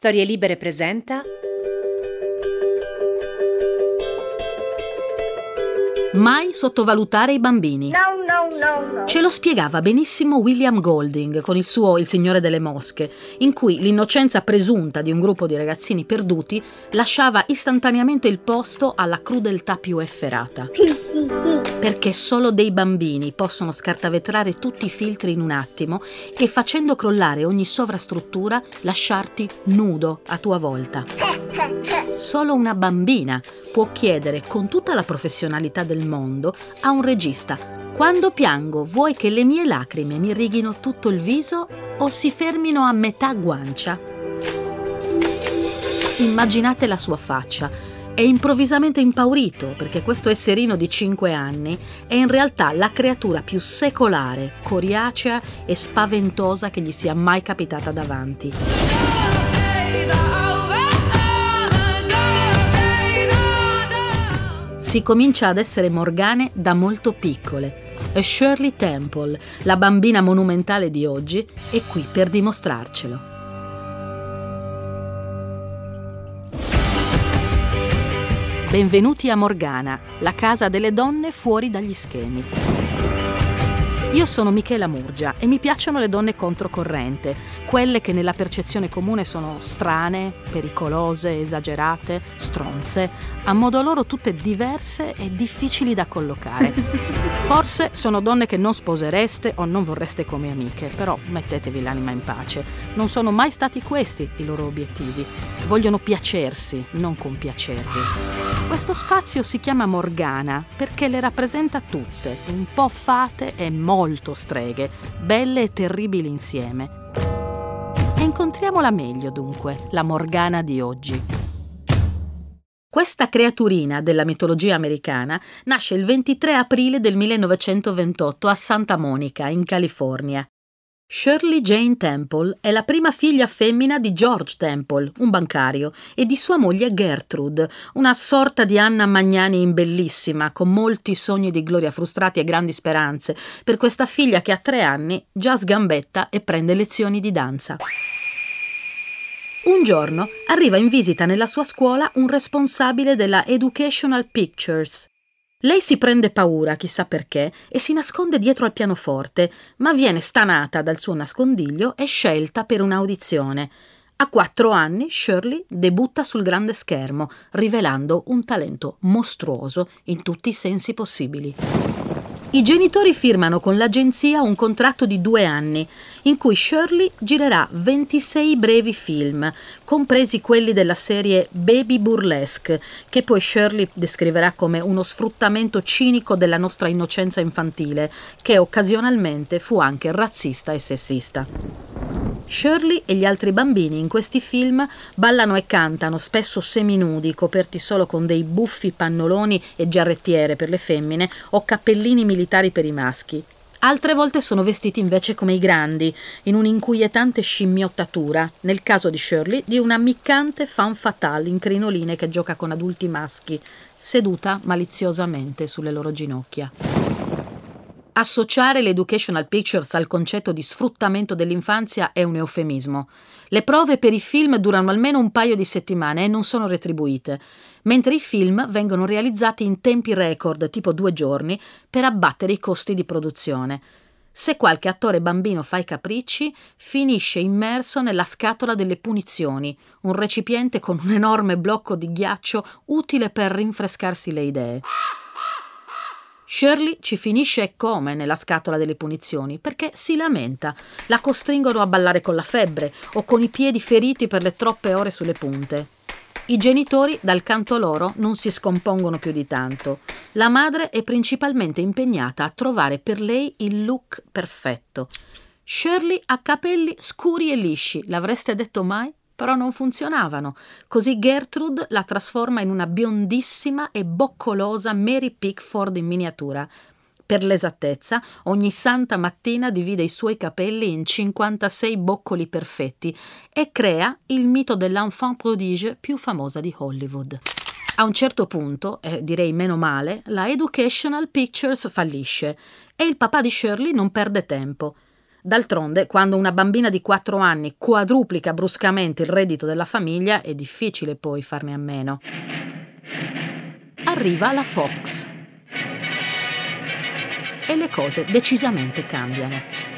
Storie Libere presenta Mai sottovalutare i bambini. No. Ce lo spiegava benissimo William Golding con il suo Il Signore delle Mosche, in cui l'innocenza presunta di un gruppo di ragazzini perduti lasciava istantaneamente il posto alla crudeltà più efferata. Perché solo dei bambini possono scartavetrare tutti i filtri in un attimo e, facendo crollare ogni sovrastruttura, lasciarti nudo a tua volta. Solo una bambina può chiedere con tutta la professionalità del mondo a un regista: quando piango, vuoi che le mie lacrime mi irrighino tutto il viso o si fermino a metà guancia? Immaginate la sua faccia. È improvvisamente impaurito perché questo esserino di 5 anni è in realtà la creatura più secolare, coriacea e spaventosa che gli sia mai capitata davanti. Si comincia ad essere Morgane da molto piccole. E Shirley Temple, la bambina monumentale di oggi, è qui per dimostrarcelo. Benvenuti a Morgana, la casa delle donne fuori dagli schemi. Io sono Michela Murgia e mi piacciono le donne controcorrente, quelle che nella percezione comune sono strane, pericolose, esagerate, stronze, a modo loro tutte diverse e difficili da collocare. Forse sono donne che non sposereste o non vorreste come amiche, però mettetevi l'anima in pace. Non sono mai stati questi i loro obiettivi. Vogliono piacersi, non compiacervi. Questo spazio si chiama Morgana perché le rappresenta tutte, un po' fate e molto streghe, belle e terribili insieme. E incontriamola meglio dunque, la Morgana di oggi. Questa creaturina della mitologia americana nasce il 23 aprile del 1928 a Santa Monica, in California. Shirley Jane Temple è la prima figlia femmina di George Temple, un bancario, e di sua moglie Gertrude, una sorta di Anna Magnani imbellissima, con molti sogni di gloria frustrati e grandi speranze, per questa figlia che a 3 anni già sgambetta e prende lezioni di danza. Un giorno arriva in visita nella sua scuola un responsabile della Educational Pictures. Lei si prende paura, chissà perché, e si nasconde dietro al pianoforte, ma viene stanata dal suo nascondiglio e scelta per un'audizione. A 4 anni Shirley debutta sul grande schermo, rivelando un talento mostruoso in tutti i sensi possibili. I genitori firmano con l'agenzia un contratto di 2 anni, in cui Shirley girerà 26 brevi film, compresi quelli della serie Baby Burlesque, che poi Shirley descriverà come uno sfruttamento cinico della nostra innocenza infantile, che occasionalmente fu anche razzista e sessista. Shirley e gli altri bambini in questi film ballano e cantano, spesso seminudi, coperti solo con dei buffi pannoloni e giarrettiere per le femmine o cappellini militari per i maschi. Altre volte sono vestiti invece come i grandi, in un'inquietante scimmiottatura, nel caso di Shirley, di una ammiccante femme fatale in crinoline che gioca con adulti maschi, seduta maliziosamente sulle loro ginocchia. Associare l'Educational Pictures al concetto di sfruttamento dell'infanzia è un eufemismo. Le prove per i film durano almeno un paio di settimane e non sono retribuite, mentre i film vengono realizzati in tempi record, tipo 2 giorni, per abbattere i costi di produzione. Se qualche attore bambino fa i capricci, finisce immerso nella scatola delle punizioni, un recipiente con un enorme blocco di ghiaccio utile per rinfrescarsi le idee. Shirley ci finisce e come nella scatola delle punizioni perché si lamenta. La costringono a ballare con la febbre o con i piedi feriti per le troppe ore sulle punte. I genitori, dal canto loro, non si scompongono più di tanto. La madre è principalmente impegnata a trovare per lei il look perfetto. Shirley ha capelli scuri e lisci, l'avreste detto mai? Però non funzionavano. Così Gertrude la trasforma in una biondissima e boccolosa Mary Pickford in miniatura. Per l'esattezza, ogni santa mattina divide i suoi capelli in 56 boccoli perfetti e crea il mito dell'enfant prodige più famosa di Hollywood. A un certo punto, direi meno male, la Educational Pictures fallisce e il papà di Shirley non perde tempo. D'altronde, quando una bambina di 4 anni quadruplica bruscamente il reddito della famiglia, è difficile poi farne a meno. Arriva la Fox e le cose decisamente cambiano.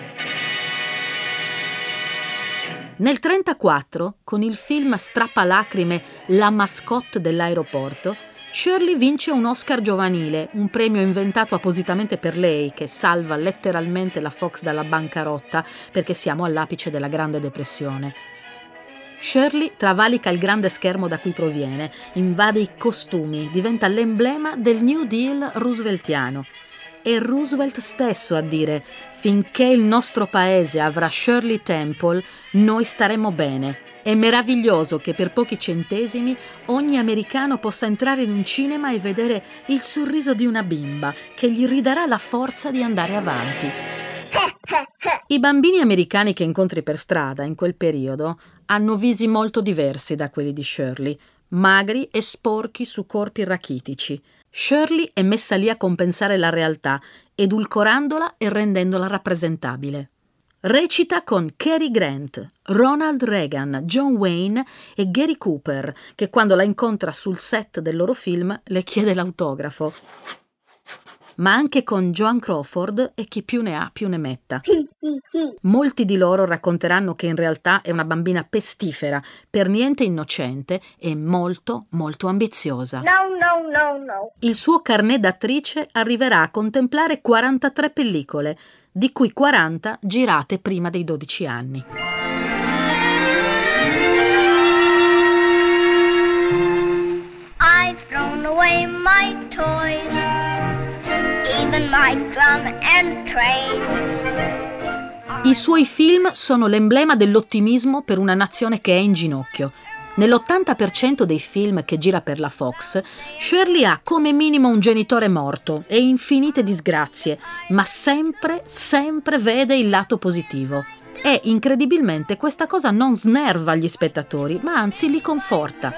Nel 1934, con il film strappalacrime La mascotte dell'aeroporto, Shirley vince un Oscar giovanile, un premio inventato appositamente per lei, che salva letteralmente la Fox dalla bancarotta, perché siamo all'apice della Grande Depressione. Shirley travalica il grande schermo da cui proviene, invade i costumi, diventa l'emblema del New Deal rooseveltiano. È Roosevelt stesso a dire: finché il nostro paese avrà Shirley Temple, noi staremo bene. È meraviglioso che per pochi centesimi ogni americano possa entrare in un cinema e vedere il sorriso di una bimba che gli ridarà la forza di andare avanti. I bambini americani che incontri per strada in quel periodo hanno visi molto diversi da quelli di Shirley, magri e sporchi su corpi rachitici. Shirley è messa lì a compensare la realtà, edulcorandola e rendendola rappresentabile. Recita con Cary Grant, Ronald Reagan, John Wayne e Gary Cooper, che quando la incontra sul set del loro film le chiede l'autografo. Ma anche con Joan Crawford e chi più ne ha più ne metta. Molti di loro racconteranno che in realtà è una bambina pestifera, per niente innocente e molto, molto ambiziosa. No. Il suo carnet d'attrice arriverà a contemplare 43 pellicole, di cui 40 girate prima dei 12 anni. I've thrown away my toys, even my drum and trains. I suoi film sono l'emblema dell'ottimismo per una nazione che è in ginocchio. Nell'80% dei film che gira per la Fox, Shirley ha come minimo un genitore morto e infinite disgrazie, ma sempre vede il lato positivo. E incredibilmente questa cosa non snerva gli spettatori, ma anzi li conforta.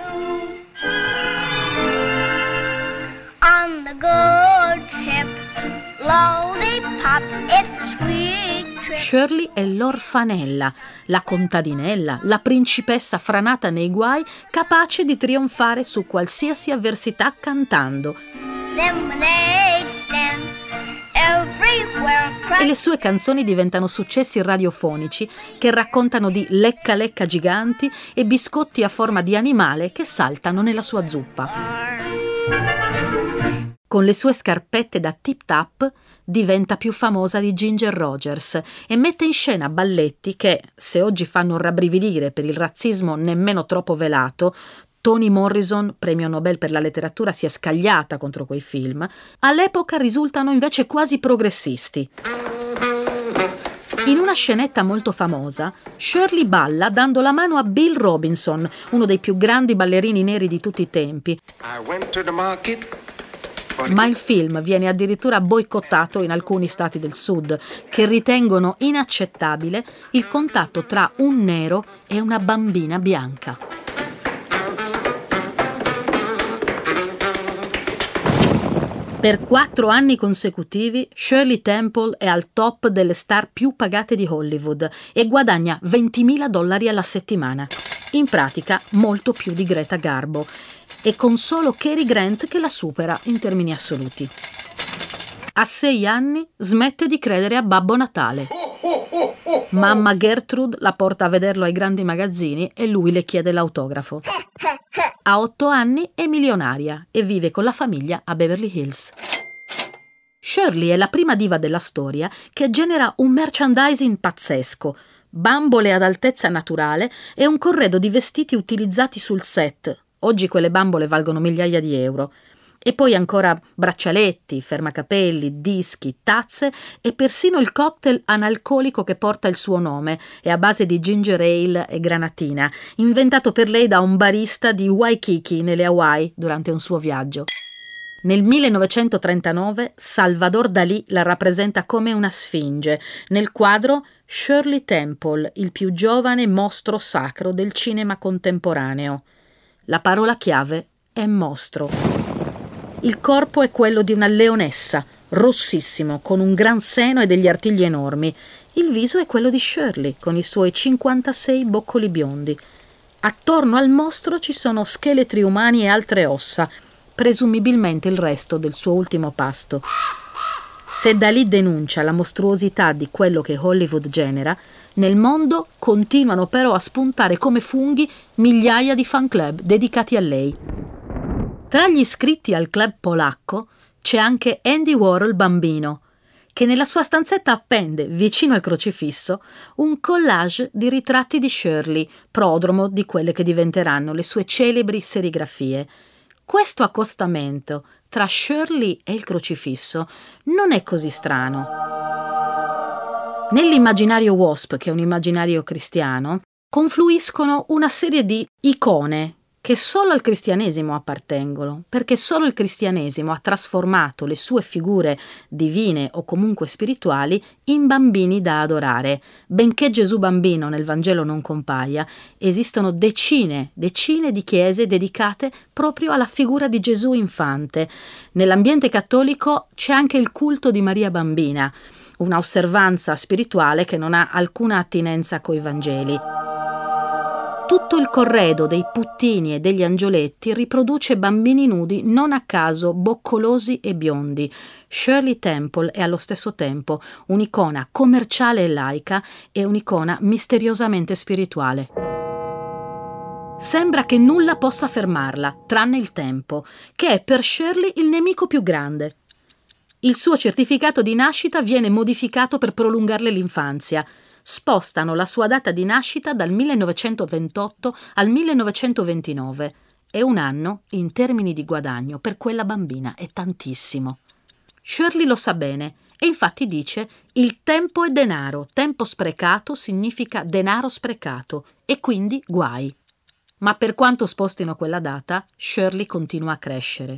On the good ship, lollipop, it's the sweet. Shirley è l'orfanella, la contadinella, la principessa franata nei guai, capace di trionfare su qualsiasi avversità cantando. E le sue canzoni diventano successi radiofonici che raccontano di lecca-lecca giganti e biscotti a forma di animale che saltano nella sua zuppa. Con le sue scarpette da tip-tap diventa più famosa di Ginger Rogers e mette in scena balletti che, se oggi fanno rabbrividire per il razzismo nemmeno troppo velato, Toni Morrison, premio Nobel per la letteratura, si è scagliata contro quei film, all'epoca risultano invece quasi progressisti. In una scenetta molto famosa, Shirley balla dando la mano a Bill Robinson, uno dei più grandi ballerini neri di tutti i tempi. Ma il film viene addirittura boicottato in alcuni stati del sud, che ritengono inaccettabile il contatto tra un nero e una bambina bianca. Per 4 anni consecutivi, Shirley Temple è al top delle star più pagate di Hollywood e guadagna $20.000 alla settimana. In pratica, molto più di Greta Garbo. E con solo Cary Grant che la supera in termini assoluti. A 6 anni smette di credere a Babbo Natale. Mamma Gertrude la porta a vederlo ai grandi magazzini e lui le chiede l'autografo. A 8 anni è milionaria e vive con la famiglia a Beverly Hills. Shirley è la prima diva della storia che genera un merchandising pazzesco, bambole ad altezza naturale e un corredo di vestiti utilizzati sul set. Oggi quelle bambole valgono migliaia di euro. E poi ancora braccialetti, fermacapelli, dischi, tazze e persino il cocktail analcolico che porta il suo nome, è a base di ginger ale e granatina, inventato per lei da un barista di Waikiki nelle Hawaii durante un suo viaggio. Nel 1939 Salvador Dalì la rappresenta come una sfinge, nel quadro Shirley Temple, il più giovane mostro sacro del cinema contemporaneo. La parola chiave è mostro. Il corpo è quello di una leonessa, rossissimo, con un gran seno e degli artigli enormi. Il viso è quello di Shirley, con i suoi 56 boccoli biondi. Attorno al mostro ci sono scheletri umani e altre ossa, presumibilmente il resto del suo ultimo pasto. Se Dalì denuncia la mostruosità di quello che Hollywood genera, nel mondo continuano però a spuntare come funghi migliaia di fan club dedicati a lei. Tra gli iscritti al club polacco c'è anche Andy Warhol bambino, che nella sua stanzetta appende, vicino al crocifisso, un collage di ritratti di Shirley, prodromo di quelle che diventeranno le sue celebri serigrafie. Questo accostamento tra Shirley e il crocifisso non è così strano. Nell'immaginario WASP, che è un immaginario cristiano, confluiscono una serie di icone che solo al cristianesimo appartengono, perché solo il cristianesimo ha trasformato le sue figure divine o comunque spirituali in bambini da adorare. Benché Gesù bambino nel Vangelo non compaia, esistono decine di chiese dedicate proprio alla figura di Gesù infante. Nell'ambiente cattolico c'è anche il culto di Maria bambina, una osservanza spirituale che non ha alcuna attinenza coi Vangeli. Tutto il corredo dei puttini e degli angioletti riproduce bambini nudi non a caso boccolosi e biondi. Shirley Temple è allo stesso tempo un'icona commerciale e laica e un'icona misteriosamente spirituale. Sembra che nulla possa fermarla, tranne il tempo, che è per Shirley il nemico più grande. Il suo certificato di nascita viene modificato per prolungarle l'infanzia. Spostano la sua data di nascita dal 1928 al 1929. È un anno, in termini di guadagno, per quella bambina è tantissimo. Shirley lo sa bene e infatti dice: il tempo è denaro, tempo sprecato significa denaro sprecato e quindi guai. Ma per quanto spostino quella data, Shirley continua a crescere.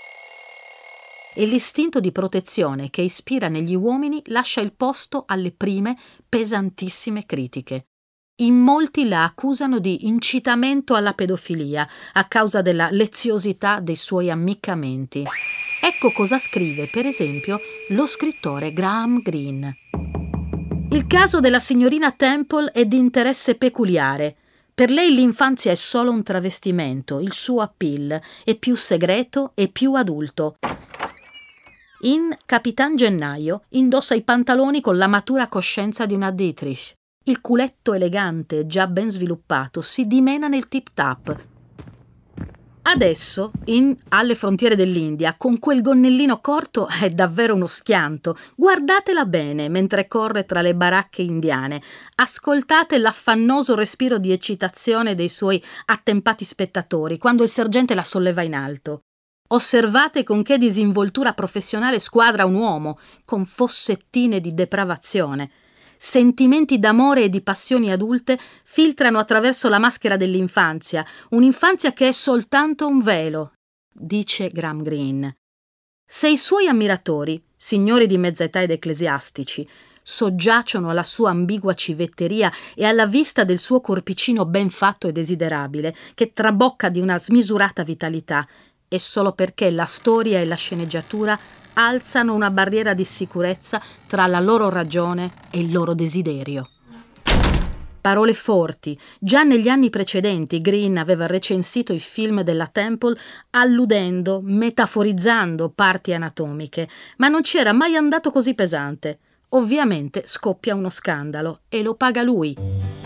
E l'istinto di protezione che ispira negli uomini lascia il posto alle prime pesantissime critiche. In molti la accusano di incitamento alla pedofilia a causa della leziosità dei suoi ammiccamenti. Ecco cosa scrive, per esempio, lo scrittore Graham Greene. Il caso della signorina Temple è di interesse peculiare. Per lei l'infanzia è solo un travestimento, il suo appeal è più segreto e più adulto. In Capitan Gennaio indossa i pantaloni con la matura coscienza di una Dietrich. Il culetto elegante, già ben sviluppato, si dimena nel tip-tap. Adesso, in Alle frontiere dell'India, con quel gonnellino corto è davvero uno schianto. Guardatela bene mentre corre tra le baracche indiane. Ascoltate l'affannoso respiro di eccitazione dei suoi attempati spettatori quando il sergente la solleva in alto. Osservate con che disinvoltura professionale squadra un uomo, con fossettine di depravazione. Sentimenti d'amore e di passioni adulte filtrano attraverso la maschera dell'infanzia, un'infanzia che è soltanto un velo, dice Graham Greene. Se i suoi ammiratori, signori di mezza età ed ecclesiastici, soggiacciono alla sua ambigua civetteria e alla vista del suo corpicino ben fatto e desiderabile, che trabocca di una smisurata vitalità, è solo perché la storia e la sceneggiatura alzano una barriera di sicurezza tra la loro ragione e il loro desiderio. Parole forti. Già negli anni precedenti Greene aveva recensito i film della Temple alludendo, metaforizzando parti anatomiche, ma non ci era mai andato così pesante. Ovviamente scoppia uno scandalo e lo paga lui.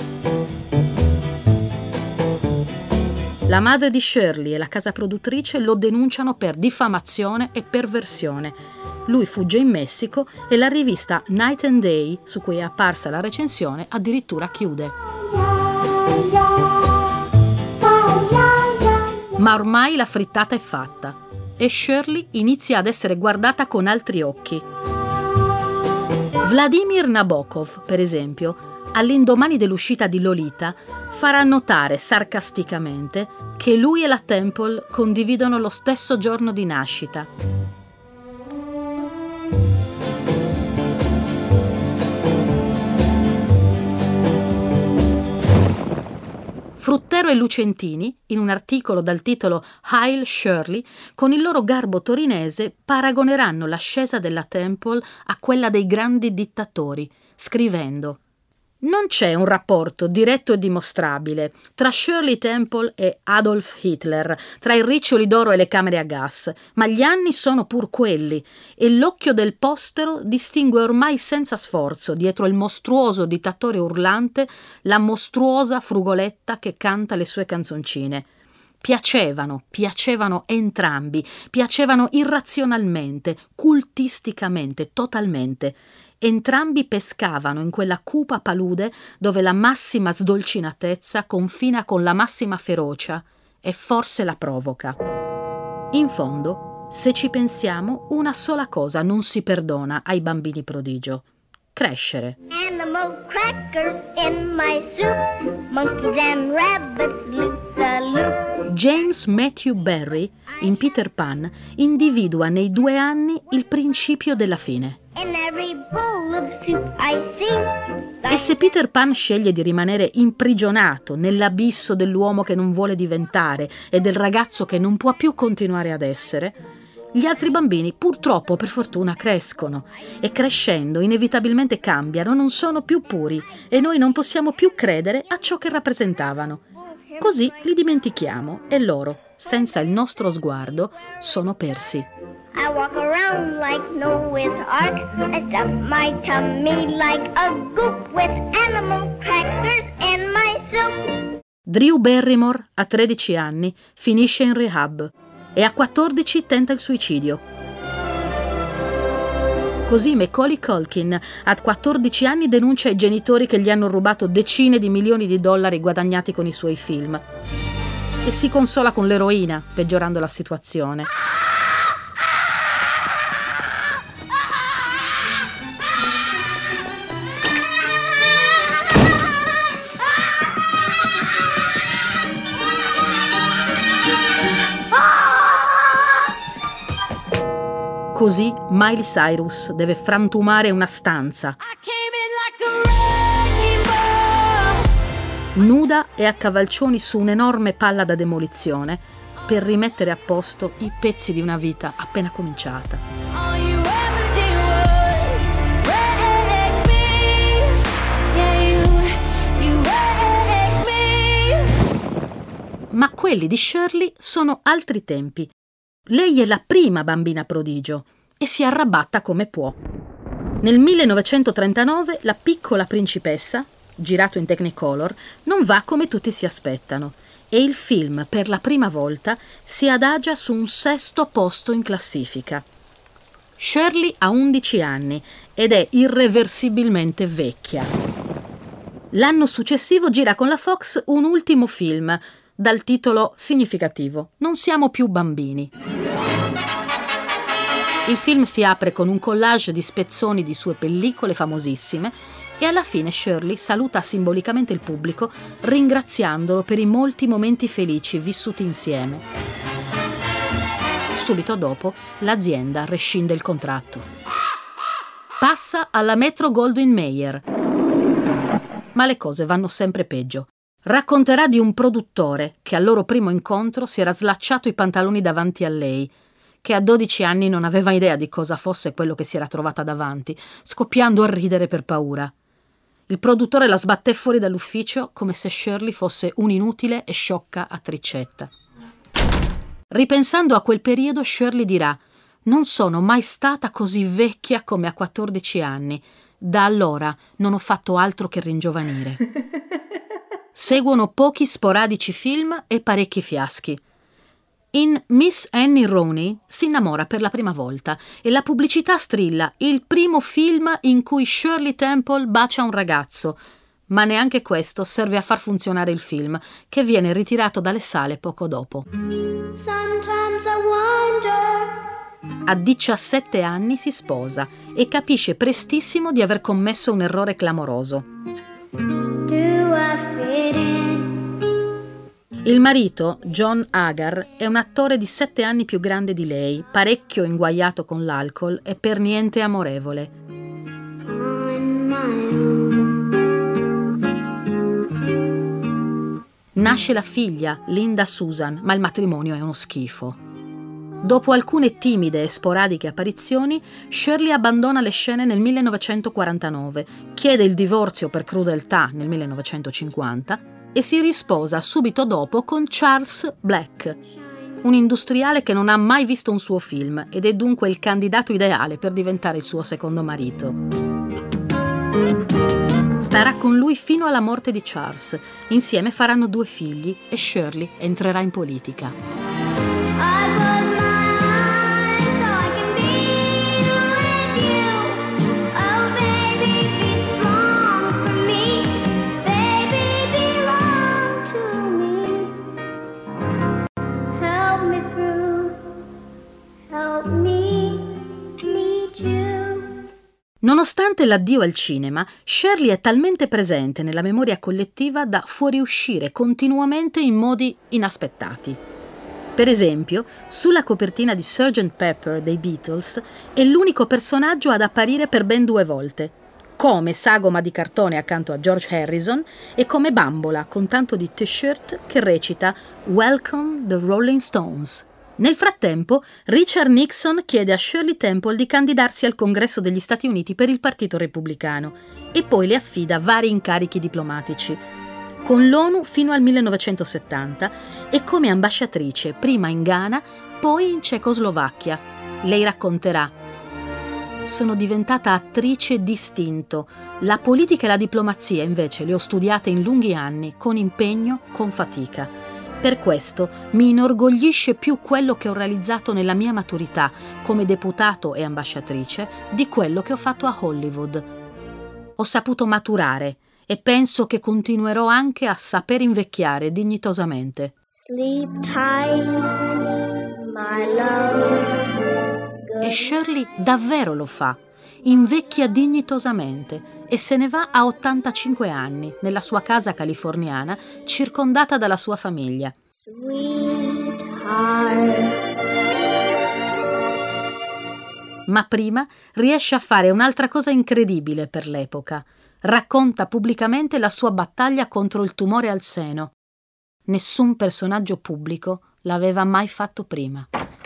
La madre di Shirley e la casa produttrice lo denunciano per diffamazione e perversione. Lui fugge in Messico e la rivista Night and Day, su cui è apparsa la recensione, addirittura chiude. Ma ormai la frittata è fatta e Shirley inizia ad essere guardata con altri occhi. Vladimir Nabokov, per esempio, all'indomani dell'uscita di Lolita, farà notare sarcasticamente che lui e la Temple condividono lo stesso giorno di nascita. Fruttero e Lucentini, in un articolo dal titolo Heil Shirley, con il loro garbo torinese paragoneranno l'ascesa della Temple a quella dei grandi dittatori, scrivendo: non c'è un rapporto diretto e dimostrabile tra Shirley Temple e Adolf Hitler, tra i riccioli d'oro e le camere a gas, ma gli anni sono pur quelli e l'occhio del postero distingue ormai senza sforzo, dietro il mostruoso dittatore urlante, la mostruosa frugoletta che canta le sue canzoncine. Piacevano entrambi, piacevano irrazionalmente, cultisticamente, totalmente. Entrambi pescavano in quella cupa palude dove la massima sdolcinatezza confina con la massima ferocia e forse la provoca. In fondo, se ci pensiamo, una sola cosa non si perdona ai bambini prodigio: crescere. Animal crackers in my soup, monkeys and rabbits loop-the-loop. James Matthew Barrie, in Peter Pan, individua nei 2 anni il principio della fine. In every bowl of soup I see. E se Peter Pan sceglie di rimanere imprigionato nell'abisso dell'uomo che non vuole diventare e del ragazzo che non può più continuare ad essere, gli altri bambini purtroppo per fortuna crescono e crescendo inevitabilmente cambiano, non sono più puri e noi non possiamo più credere a ciò che rappresentavano. Così li dimentichiamo e loro, senza il nostro sguardo, sono persi. I walk around like Noah's Ark. I stuff my tummy like a goop with animal crackers in my soup. Drew Barrymore, a 13 anni, finisce in rehab e a 14 tenta il suicidio. Così Macaulay Culkin, a 14 anni, denuncia i genitori che gli hanno rubato decine di milioni di dollari guadagnati con i suoi film e si consola con l'eroina, peggiorando la situazione. Così Miley Cyrus deve frantumare una stanza, nuda e a cavalcioni su un'enorme palla da demolizione, per rimettere a posto i pezzi di una vita appena cominciata. Ma quelli di Shirley sono altri tempi. Lei è la prima bambina prodigio e si arrabatta come può. Nel 1939 La piccola principessa, girato in Technicolor, non va come tutti si aspettano e il film per la prima volta si adagia su un 6° posto in classifica. Shirley ha 11 anni ed è irreversibilmente vecchia. L'anno successivo gira con la Fox un ultimo film dal titolo significativo: Non siamo più bambini. Il film si apre con un collage di spezzoni di sue pellicole famosissime e alla fine Shirley saluta simbolicamente il pubblico ringraziandolo per i molti momenti felici vissuti insieme. Subito dopo l'azienda rescinde il contratto. Passa alla Metro-Goldwyn-Mayer, ma le cose vanno sempre peggio. Racconterà di un produttore che al loro primo incontro si era slacciato i pantaloni davanti a lei, che a 12 anni non aveva idea di cosa fosse quello che si era trovata davanti, scoppiando a ridere per paura. Il produttore la sbatté fuori dall'ufficio come se Shirley fosse un'inutile e sciocca attricetta. Ripensando a quel periodo, Shirley dirà: «Non sono mai stata così vecchia come a 14 anni. Da allora non ho fatto altro che ringiovanire». Seguono pochi sporadici film e parecchi fiaschi. In Miss Annie Rooney si innamora per la prima volta e la pubblicità strilla: il primo film in cui Shirley Temple bacia un ragazzo, ma neanche questo serve a far funzionare il film, che viene ritirato dalle sale poco dopo. A 17 anni si sposa e capisce prestissimo di aver commesso un errore clamoroso. Il marito, John Agar, è un attore di 7 anni più grande di lei, parecchio inguaiato con l'alcol e per niente amorevole. Nasce la figlia, Linda Susan, ma il matrimonio è uno schifo. Dopo alcune timide e sporadiche apparizioni, Shirley abbandona le scene nel 1949, chiede il divorzio per crudeltà nel 1950 e si risposa subito dopo con Charles Black, un industriale che non ha mai visto un suo film ed è dunque il candidato ideale per diventare il suo secondo marito. Starà con lui fino alla morte di Charles. Insieme faranno 2 figli e Shirley entrerà in politica. Nonostante l'addio al cinema, Shirley è talmente presente nella memoria collettiva da fuoriuscire continuamente in modi inaspettati. Per esempio, sulla copertina di Sgt. Pepper dei Beatles è l'unico personaggio ad apparire per ben 2 volte, come sagoma di cartone accanto a George Harrison e come bambola con tanto di t-shirt che recita "Welcome the Rolling Stones". Nel frattempo, Richard Nixon chiede a Shirley Temple di candidarsi al Congresso degli Stati Uniti per il Partito Repubblicano e poi le affida vari incarichi diplomatici, con l'ONU fino al 1970 e come ambasciatrice prima in Ghana, poi in Cecoslovacchia. Lei racconterà: "Sono diventata attrice d'istinto. La politica e la diplomazia invece le ho studiate in lunghi anni, con impegno, con fatica. Per questo mi inorgoglisce più quello che ho realizzato nella mia maturità come deputato e ambasciatrice di quello che ho fatto a Hollywood. Ho saputo maturare e penso che continuerò anche a saper invecchiare dignitosamente". Sleep tight, my love. E Shirley davvero lo fa. Invecchia dignitosamente e se ne va a 85 anni nella sua casa californiana, circondata dalla sua famiglia. Ma prima riesce a fare un'altra cosa incredibile per l'epoca. Racconta pubblicamente la sua battaglia contro il tumore al seno. Nessun personaggio pubblico l'aveva mai fatto prima.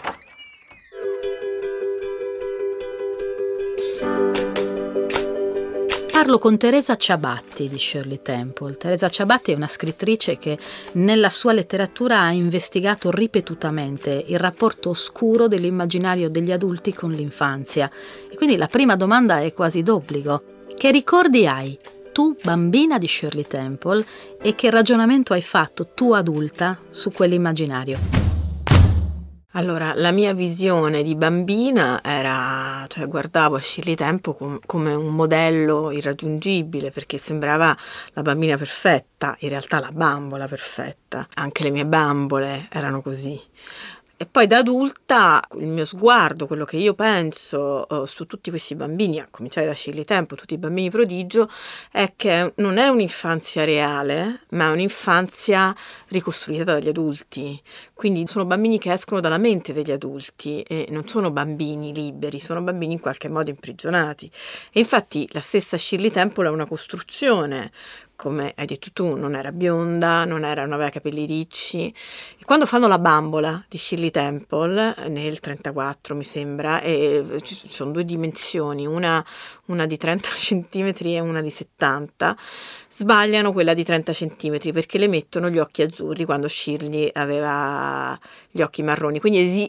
Parlo con Teresa Ciabatti di Shirley Temple. Teresa Ciabatti è una scrittrice che nella sua letteratura ha investigato ripetutamente il rapporto oscuro dell'immaginario degli adulti con l'infanzia. E quindi la prima domanda è quasi d'obbligo. Che ricordi hai tu, bambina di Shirley Temple, e che ragionamento hai fatto tu, adulta, su quell'immaginario? Allora, la mia visione di bambina era, cioè guardavo a Shirley Temple come un modello irraggiungibile, perché sembrava la bambina perfetta, in realtà la bambola perfetta. Anche le mie bambole erano così. E poi da adulta il mio sguardo, quello che io penso su tutti questi bambini, a cominciare da Shirley Temple, tutti i bambini prodigio, è che non è un'infanzia reale, ma è un'infanzia ricostruita dagli adulti. Quindi sono bambini che escono dalla mente degli adulti e non sono bambini liberi, sono bambini in qualche modo imprigionati. E infatti la stessa Shirley Temple è una costruzione. Come hai detto tu, non era bionda, non aveva capelli ricci. E quando fanno la bambola di Shirley Temple, nel 34 mi sembra, e ci sono 2 dimensioni, una di 30 centimetri e una di 70, sbagliano quella di 30 centimetri perché le mettono gli occhi azzurri quando Shirley aveva gli occhi marroni. Quindi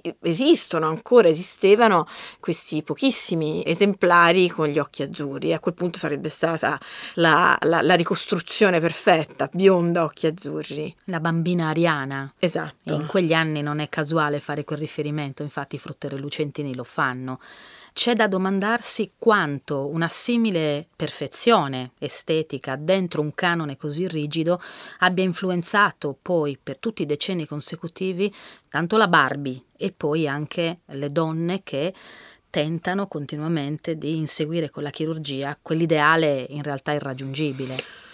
esistevano questi pochissimi esemplari con gli occhi azzurri. E a quel punto sarebbe stata la ricostruzione perfetta, bionda, occhi azzurri. La bambina ariana. Esatto. E in quegli anni non è casuale fare quel riferimento, infatti i Fruttere Lucentini lo fanno. C'è da domandarsi quanto una simile perfezione estetica dentro un canone così rigido abbia influenzato poi per tutti i decenni consecutivi tanto la Barbie e poi anche le donne che tentano continuamente di inseguire con la chirurgia quell'ideale in realtà irraggiungibile.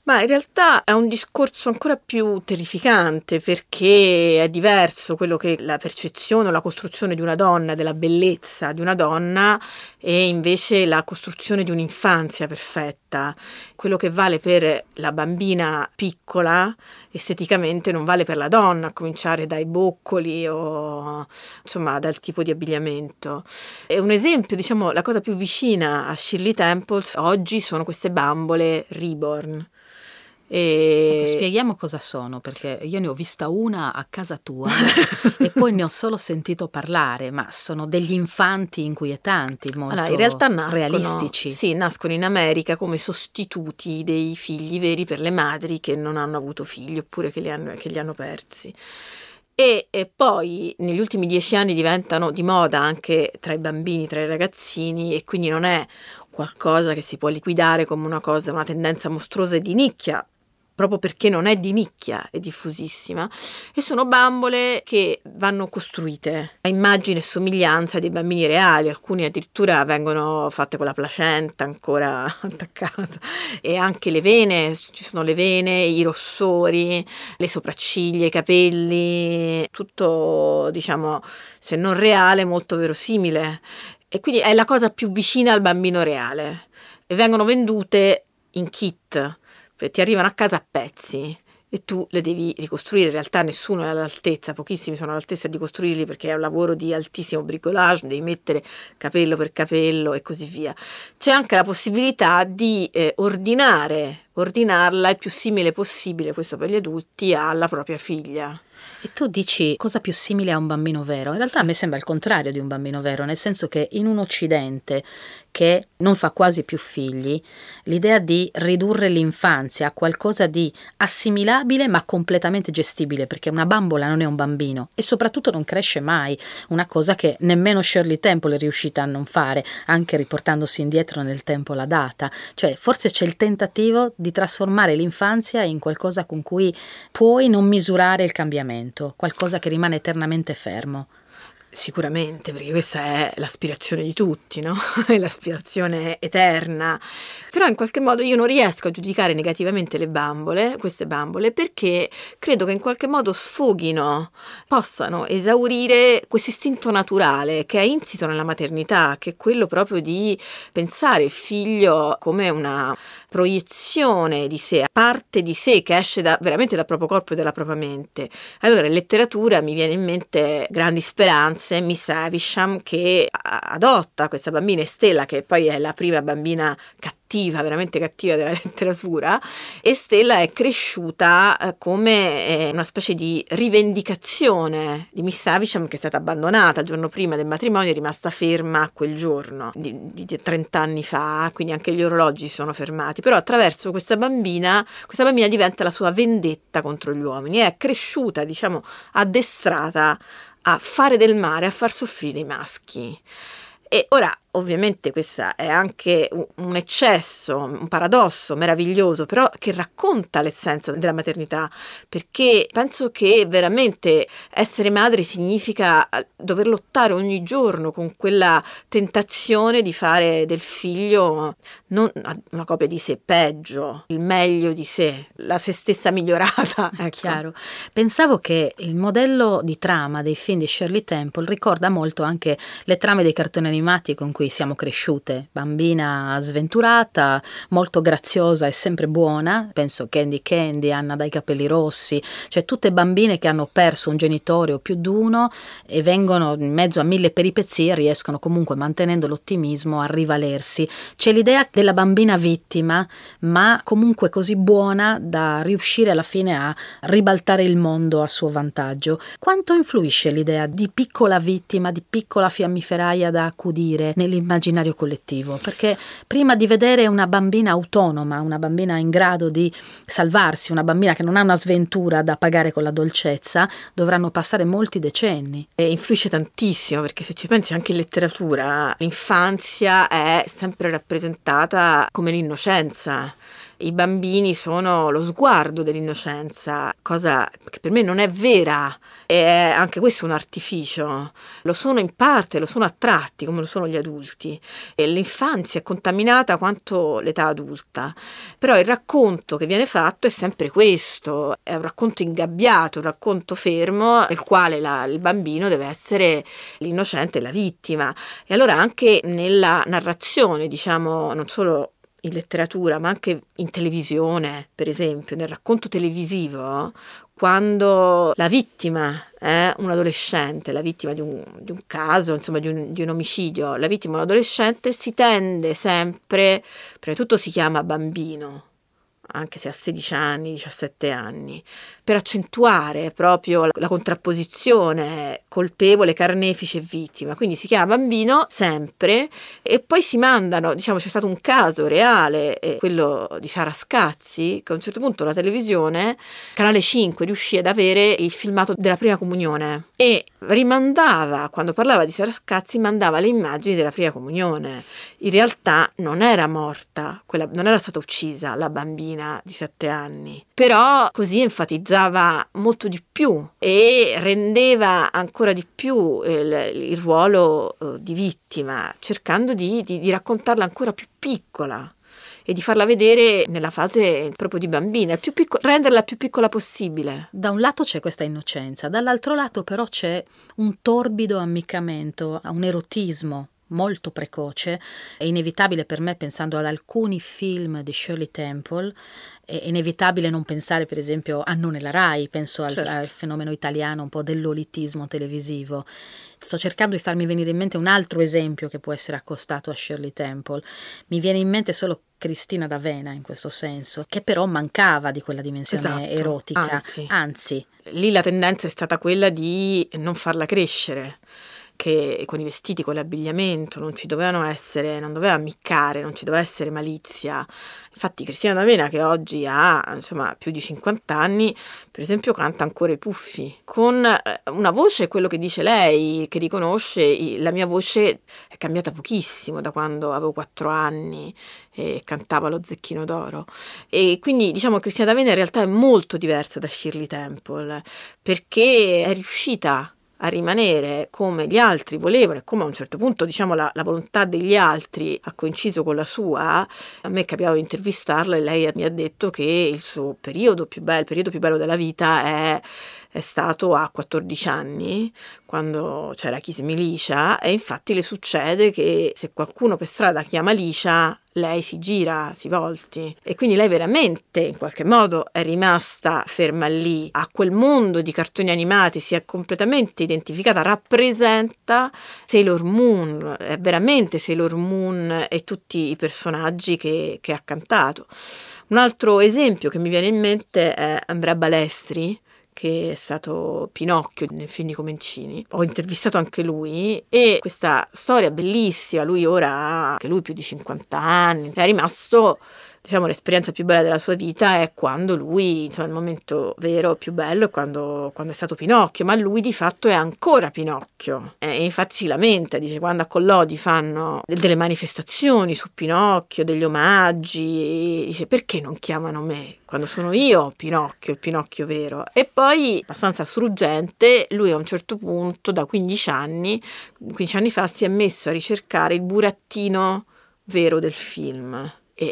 Ma in realtà è un discorso ancora più terrificante, perché è diverso quello che la percezione o la costruzione di una donna, della bellezza di una donna, e invece la costruzione di un'infanzia perfetta. Quello che vale per la bambina piccola esteticamente non vale per la donna, a cominciare dai boccoli o insomma dal tipo di abbigliamento. E un esempio, diciamo, la cosa più vicina a Shirley Temple oggi sono queste bambole reborn. Ecco, spieghiamo cosa sono, perché io ne ho vista una a casa tua e poi ne ho solo sentito parlare, ma sono degli infanti inquietanti, molto Allora, in realtà realistici. Sì, nascono in America come sostituti dei figli veri per le madri che non hanno avuto figli oppure che li hanno persi. E poi negli ultimi 10 anni diventano di moda anche tra i bambini, tra i ragazzini, e quindi non è qualcosa che si può liquidare come una tendenza mostruosa e di nicchia, proprio perché non è di nicchia, è diffusissima, e sono bambole che vanno costruite a immagine e somiglianza dei bambini reali. Alcuni addirittura vengono fatte con la placenta ancora attaccata, e anche le vene, ci sono le vene, i rossori, le sopracciglia, i capelli, tutto, diciamo, se non reale, molto verosimile, e quindi è la cosa più vicina al bambino reale, e vengono vendute in kit. Ti arrivano a casa a pezzi e tu le devi ricostruire. In realtà nessuno è all'altezza, pochissimi sono all'altezza di costruirli, perché è un lavoro di altissimo bricolage, devi mettere capello per capello e così via. C'è anche la possibilità di ordinarla il più simile possibile, questo per gli adulti, alla propria figlia. E tu dici cosa più simile a un bambino vero? In realtà a me sembra il contrario di un bambino vero, nel senso che in un Occidente che non fa quasi più figli, l'idea di ridurre l'infanzia a qualcosa di assimilabile ma completamente gestibile, perché una bambola non è un bambino e soprattutto non cresce mai, una cosa che nemmeno Shirley Temple è riuscita a non fare, anche riportandosi indietro nel tempo la data. Cioè forse c'è il tentativo di trasformare l'infanzia in qualcosa con cui puoi non misurare il cambiamento, qualcosa che rimane eternamente fermo. Sicuramente, perché questa è l'aspirazione di tutti, no? È l'aspirazione eterna. Però in qualche modo io non riesco a giudicare negativamente queste bambole, perché credo che in qualche modo possano esaurire questo istinto naturale che è insito nella maternità, che è quello proprio di pensare il figlio come una proiezione di sé, parte di sé che esce veramente dal proprio corpo e dalla propria mente. Allora in letteratura mi viene in mente Grandi Speranze, Miss Havisham, che adotta questa bambina Stella, che poi è la prima bambina veramente cattiva della letteratura, e Stella è cresciuta come una specie di rivendicazione di Miss Havisham, che è stata abbandonata il giorno prima del matrimonio, è rimasta ferma quel giorno di 30 anni fa, quindi anche gli orologi si sono fermati, però attraverso questa bambina diventa la sua vendetta contro gli uomini, è cresciuta, diciamo, addestrata a fare del male, a far soffrire i maschi. E ora ovviamente questa è anche un eccesso, un paradosso meraviglioso, però che racconta l'essenza della maternità, perché penso che veramente essere madre significa dover lottare ogni giorno con quella tentazione di fare del figlio non una copia di sé, peggio, il meglio di sé, la se stessa migliorata. Ecco. Chiaro. Pensavo che il modello di trama dei film di Shirley Temple ricorda molto anche le trame dei cartoni animati con cui siamo cresciute, bambina sventurata, molto graziosa e sempre buona, penso Candy, Anna dai capelli rossi, cioè tutte bambine che hanno perso un genitore o più di uno e vengono in mezzo a 1000 peripezie e riescono comunque, mantenendo l'ottimismo, a rivalersi. C'è l'idea della bambina vittima, ma comunque così buona da riuscire alla fine a ribaltare il mondo a suo vantaggio. Quanto influisce l'idea di piccola vittima, di piccola fiammiferaia da accudire nell'immaginario collettivo? Perché prima di vedere una bambina autonoma, una bambina in grado di salvarsi, una bambina che non ha una sventura da pagare con la dolcezza, dovranno passare molti decenni. E influisce tantissimo, perché se ci pensi anche in letteratura, l'infanzia è sempre rappresentata come l'innocenza. i bambini sono lo sguardo dell'innocenza, cosa che per me non è vera, e anche questo è un artificio. Lo sono in parte, lo sono a tratti come lo sono gli adulti, e l'infanzia è contaminata quanto l'età adulta, però il racconto che viene fatto è sempre questo, è un racconto ingabbiato, un racconto fermo nel quale il bambino deve essere l'innocente e la vittima. E allora anche nella narrazione, diciamo, non solo in letteratura, ma anche in televisione, per esempio, nel racconto televisivo, quando la vittima è un adolescente, la vittima di un caso, insomma di un omicidio, la vittima è un adolescente, si tende sempre, prima di tutto si chiama bambino, anche se ha 16 anni, 17 anni, per accentuare proprio la contrapposizione colpevole, carnefice e vittima. Quindi si chiama bambino sempre, e poi si mandano, diciamo, c'è stato un caso reale, quello di Sara Scazzi, che a un certo punto la televisione, Canale 5, riuscì ad avere il filmato della prima comunione e rimandava, quando parlava di Sara Scazzi, mandava le immagini della prima comunione. In realtà non era morta, non era stata uccisa la bambina di 7 anni, però così enfatizzava molto di più e rendeva ancora di più il ruolo di vittima, cercando di raccontarla ancora più piccola e di farla vedere nella fase proprio di bambina, renderla più piccola possibile. Da un lato c'è questa innocenza, dall'altro lato però c'è un torbido ammiccamento a un erotismo molto precoce. È inevitabile per me, pensando ad alcuni film di Shirley Temple, è inevitabile non pensare per esempio a Non è la Rai, penso al fenomeno italiano un po' dell'olitismo televisivo. Sto cercando di farmi venire in mente un altro esempio che può essere accostato a Shirley Temple. Mi viene in mente solo Cristina d'Avena in questo senso, che però mancava di quella dimensione erotica. Anzi, lì la tendenza è stata quella di non farla crescere, che con i vestiti, con l'abbigliamento non doveva ammiccare, non ci doveva essere malizia. Infatti Cristina D'Avena, che oggi ha insomma più di 50 anni, per esempio canta ancora i Puffi, con una voce, quello che dice lei, che riconosce, la mia voce è cambiata pochissimo da quando avevo 4 anni e cantava Lo Zecchino d'Oro. E quindi diciamo Cristina D'Avena in realtà è molto diversa da Shirley Temple, perché è riuscita a rimanere come gli altri volevano, e come a un certo punto, diciamo, la volontà degli altri ha coinciso con la sua. A me capitava di intervistarla e lei mi ha detto che il suo periodo più bello della vita è stato a 14 anni, quando c'era Kiss Me Licia, e infatti le succede che se qualcuno per strada chiama Licia, lei si gira, si volti, e quindi lei veramente in qualche modo è rimasta ferma lì, a quel mondo di cartoni animati, si è completamente identificata, rappresenta Sailor Moon, è veramente Sailor Moon e tutti i personaggi che ha cantato. Un altro esempio che mi viene in mente è Andrea Balestri, che è stato Pinocchio nel film di Comencini. Ho intervistato anche lui, e questa storia bellissima, lui ora ha anche lui più di 50 anni, è rimasto, diciamo, l'esperienza più bella della sua vita è quando lui, insomma, il momento vero più bello è quando è stato Pinocchio, ma lui di fatto è ancora Pinocchio, e infatti si lamenta, dice, quando a Collodi fanno delle manifestazioni su Pinocchio, degli omaggi, dice, perché non chiamano me quando sono io Pinocchio, il Pinocchio vero? E poi, abbastanza struggente, lui a un certo punto, da 15 anni fa, si è messo a ricercare il burattino vero del film.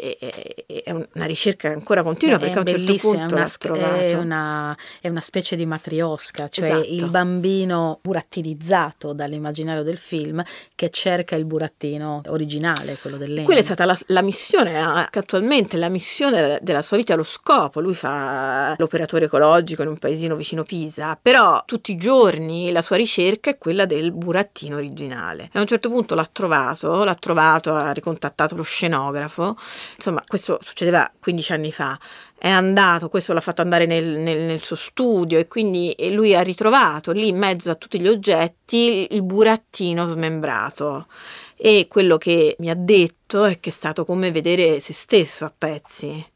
È una ricerca che ancora continua, perché a un certo punto l'ha trovato. È una specie di matriosca, cioè esatto. Il bambino burattinizzato dall'immaginario del film che cerca il burattino originale, quello del legno. Quella è stata la missione, che attualmente la missione della sua vita, lo scopo. Lui fa l'operatore ecologico in un paesino vicino Pisa, però tutti i giorni la sua ricerca è quella del burattino originale, e a un certo punto l'ha trovato, ha ricontattato lo scenografo. Insomma, questo succedeva 15 anni fa. È andato, questo l'ha fatto andare nel suo studio, e quindi lui ha ritrovato lì in mezzo a tutti gli oggetti il burattino smembrato. E quello che mi ha detto è che è stato come vedere se stesso a pezzi.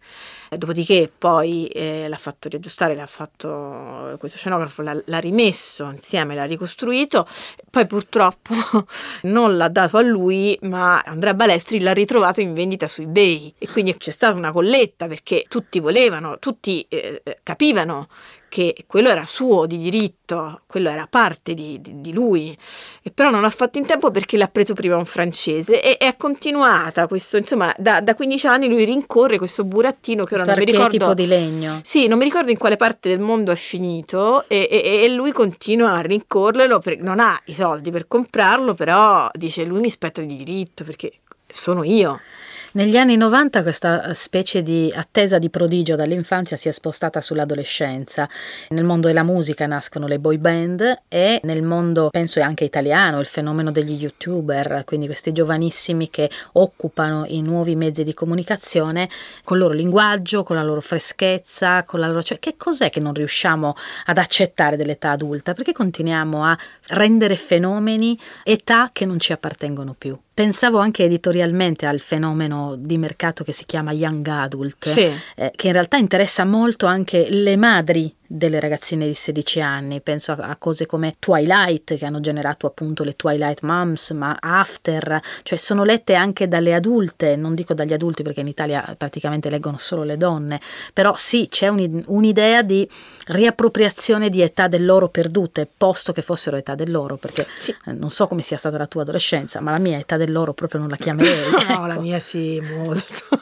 Dopodiché poi l'ha fatto riaggiustare, l'ha fatto questo scenografo, l'ha rimesso insieme, l'ha ricostruito, poi purtroppo non l'ha dato a lui, ma Andrea Balestri l'ha ritrovato in vendita su eBay, e quindi c'è stata una colletta perché tutti volevano, tutti capivano che quello era suo di diritto, quello era parte di lui, e però non ha fatto in tempo perché l'ha preso prima un francese, e è continuata questo, insomma, da 15 anni lui rincorre questo burattino che ora non mi ricordo di legno. Sì, non mi ricordo in quale parte del mondo è finito, e lui continua a rincorrerlo, non ha i soldi per comprarlo, però dice lui mi spetta di diritto perché sono io. Negli anni 90 questa specie di attesa di prodigio dall'infanzia si è spostata sull'adolescenza. Nel mondo della musica nascono le boy band, e nel mondo, penso anche italiano, il fenomeno degli youtuber, quindi questi giovanissimi che occupano i nuovi mezzi di comunicazione con il loro linguaggio, con la loro freschezza, con la loro... Cioè, che cos'è che non riusciamo ad accettare dell'età adulta? Perché continuiamo a rendere fenomeni età che non ci appartengono più? Pensavo anche editorialmente al fenomeno di mercato che si chiama Young Adult, sì. Che in realtà interessa molto anche le madri delle ragazzine di 16 anni. Penso a cose come Twilight, che hanno generato appunto le Twilight Moms, ma After, cioè sono lette anche dalle adulte, non dico dagli adulti perché in Italia praticamente leggono solo le donne, però sì, c'è un'idea di riappropriazione di età dell'oro perdute, posto che fossero età dell'oro, perché sì. Non so come sia stata la tua adolescenza, ma la mia età dell'oro proprio non la chiamerei. No, ecco. La mia sì, molto.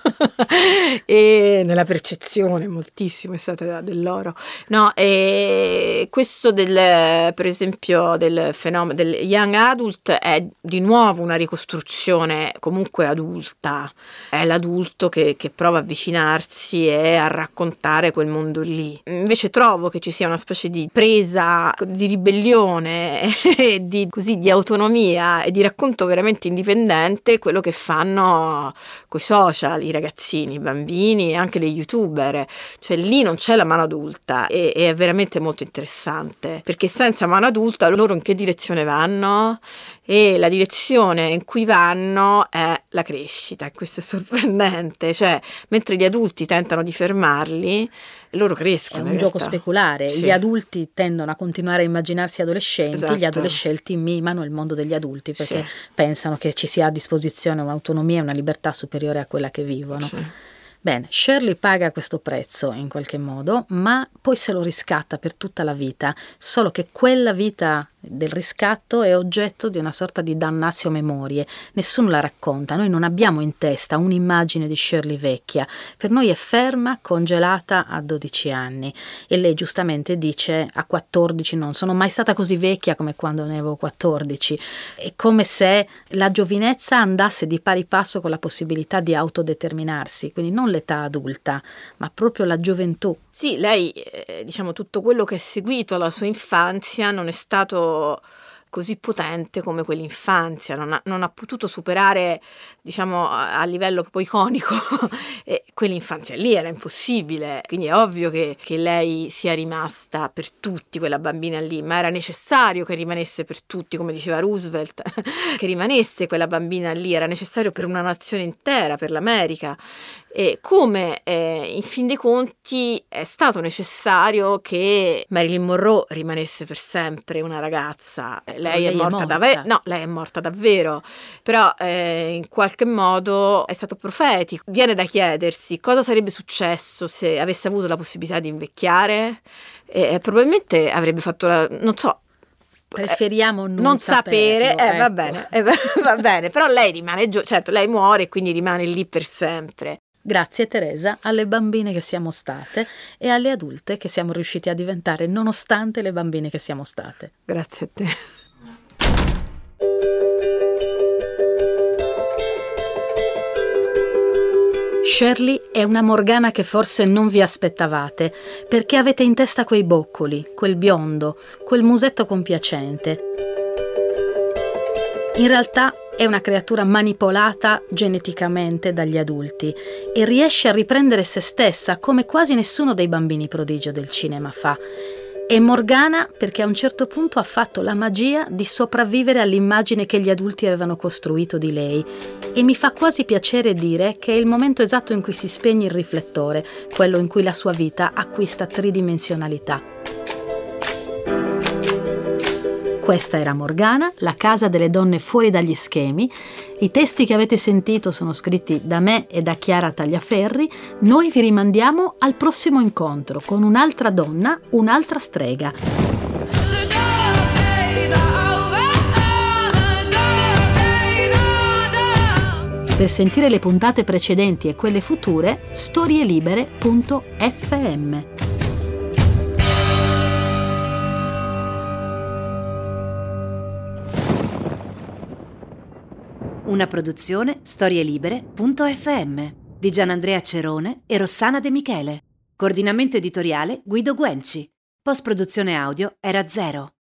E nella percezione moltissimo è stata età dell'oro. No, questo per esempio del fenomeno del young adult è di nuovo una ricostruzione comunque adulta, è l'adulto che prova a avvicinarsi e a raccontare quel mondo lì. Invece trovo che ci sia una specie di presa di ribellione e di autonomia e di racconto veramente indipendente, quello che fanno coi social i ragazzini, i bambini e anche le youtuber, cioè lì non c'è la mano adulta, e è veramente molto interessante, perché senza mano adulta loro in che direzione vanno? E la direzione in cui vanno è la crescita, e questo è sorprendente, cioè mentre gli adulti tentano di fermarli, loro crescono. È un gioco speculare, sì. Gli adulti tendono a continuare a immaginarsi adolescenti, esatto. Gli adolescenti mimano il mondo degli adulti perché sì. Pensano che ci sia a disposizione un'autonomia e una libertà superiore a quella che vivono. Sì. Bene, Shirley paga questo prezzo in qualche modo, ma poi se lo riscatta per tutta la vita, solo che quella vita del riscatto è oggetto di una sorta di damnatio memorie. Nessuno la racconta, noi non abbiamo in testa un'immagine di Shirley vecchia, per noi è ferma, congelata a 12 anni, e lei giustamente dice a 14 non sono mai stata così vecchia come quando ne avevo 14. È come se la giovinezza andasse di pari passo con la possibilità di autodeterminarsi, quindi non l'età adulta, ma proprio la gioventù. Sì, lei, diciamo, tutto quello che è seguito alla sua infanzia non è stato così potente come quell'infanzia, non ha potuto superare, diciamo, a livello proprio iconico quell'infanzia lì, era impossibile, quindi è ovvio che lei sia rimasta per tutti quella bambina lì, ma era necessario che rimanesse per tutti, come diceva Roosevelt, che rimanesse quella bambina lì, era necessario per una nazione intera, per l'America. Come in fin dei conti è stato necessario che Marilyn Monroe rimanesse per sempre una ragazza. Lei è morta davvero. No, lei è morta davvero, però in qualche modo è stato profetico. Viene da chiedersi cosa sarebbe successo se avesse avuto la possibilità di invecchiare, probabilmente avrebbe fatto non so. Preferiamo non sapere, ecco. va bene, però lei rimane, certo, lei muore e quindi rimane lì per sempre. Grazie Teresa alle bambine che siamo state e alle adulte che siamo riusciti a diventare nonostante le bambine che siamo state. Grazie a te. Shirley è una Morgana che forse non vi aspettavate, perché avete in testa quei boccoli, quel biondo, quel musetto compiacente. In realtà è una creatura manipolata geneticamente dagli adulti e riesce a riprendere se stessa come quasi nessuno dei bambini prodigio del cinema fa. E Morgana perché a un certo punto ha fatto la magia di sopravvivere all'immagine che gli adulti avevano costruito di lei. E mi fa quasi piacere dire che è il momento esatto in cui si spegne il riflettore, quello in cui la sua vita acquista tridimensionalità. Questa era Morgana, la casa delle donne fuori dagli schemi. I testi che avete sentito sono scritti da me e da Chiara Tagliaferri. Noi vi rimandiamo al prossimo incontro con un'altra donna, un'altra strega. Per sentire le puntate precedenti e quelle future, storielibere.fm. Una produzione storielibere.fm di Gianandrea Cerone e Rossana De Michele. Coordinamento editoriale Guido Guenci. Post-produzione audio Era Zero.